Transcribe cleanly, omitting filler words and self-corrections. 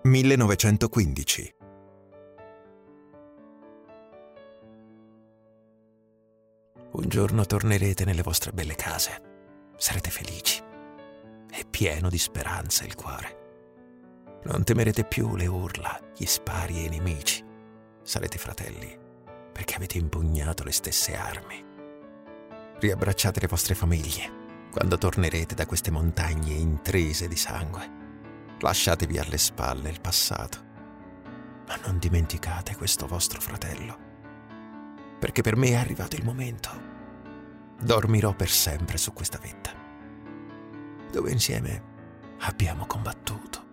1915. Un giorno tornerete nelle vostre belle case. Sarete felici. È pieno di speranza il cuore. Non temerete più le urla, gli spari e i nemici. Sarete fratelli, perché avete impugnato le stesse armi. Riabbracciate le vostre famiglie quando tornerete da queste montagne intrise di sangue. Lasciatevi alle spalle il passato, ma non dimenticate questo vostro fratello, perché per me è arrivato il momento. Dormirò per sempre su questa vetta, dove insieme abbiamo combattuto.